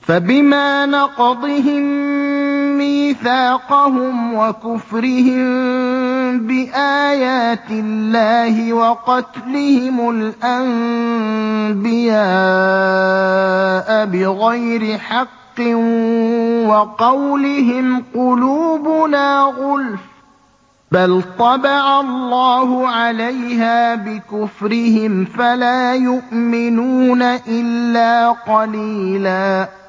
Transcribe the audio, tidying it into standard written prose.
فَبِمَا نَقْضِهِم مِّيثَاقَهُمْ وَكُفْرِهِم بِآيَاتِ اللَّهِ وَقَتْلِهِمُ الْأَنبِيَاءَ بِغَيْرِ حَقٍّ وَقَوْلِهِمْ قُلُوبُنَا غُلْفٌ ۚ بَلْ طَبَعَ اللَّهُ عَلَيْهَا بِكُفْرِهِمْ فَلَا يُؤْمِنُونَ إِلَّا قَلِيلًا